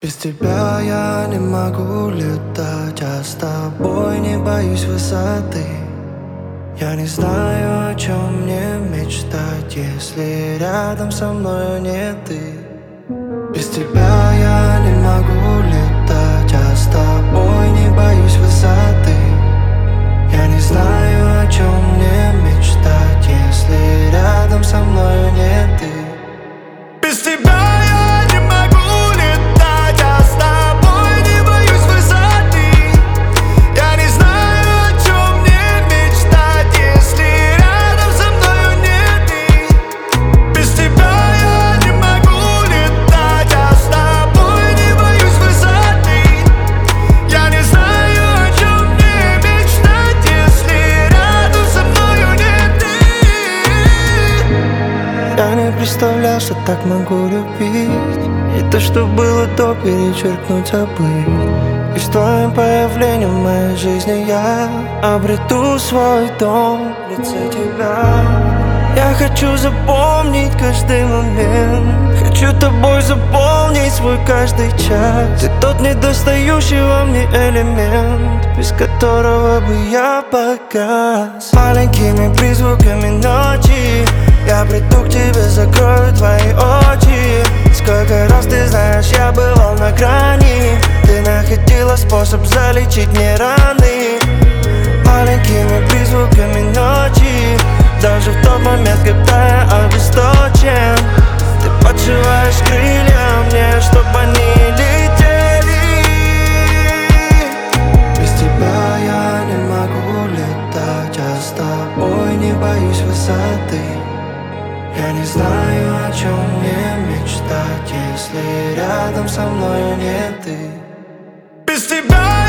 Без тебя я не могу летать, а с тобой не боюсь высоты. Я не знаю, о чем мне мечтать, если рядом со мною нет ты. Без тебя я не могу летать, а с тобой не боюсь высоты. Я не знаю, о чем мне мечтать, если рядом со мною нет ты. Без тебя я не могу летать, а с тобой не боюсь высоты. Я не знаю, о чем мне мечтать, если рядом со мною нет ты. Без тебя я не могу летать, а с тобой не боюсь высоты. Я не знаю, о чем мне мечтать, если рядом со мною нет ты. Я не представлял, что так могу любить, и то, что было до, перечеркнуть, забыть. И с твоим появлением в моей жизни я обрету свой дом в лице тебя. Я хочу запомнить каждый момент, хочу тобой заполнить свой каждый час. Ты тот недостающий во мне элемент, без которого бы я погас. Маленькими призвуками ночи я приду к тебе, закрою твои очи. Сколько раз ты знаешь, я бывал на грани, ты находила способ залечить мне раны. Маленькими призвуками ночи, даже в тот момент, когда я обесточен, ты подшиваешь крылья мне, чтоб они летели. Без тебя я не могу летать, а с тобой не боюсь высоты. Я не знаю, о чем мне мечтать, если рядом со мною нет ты. Без тебя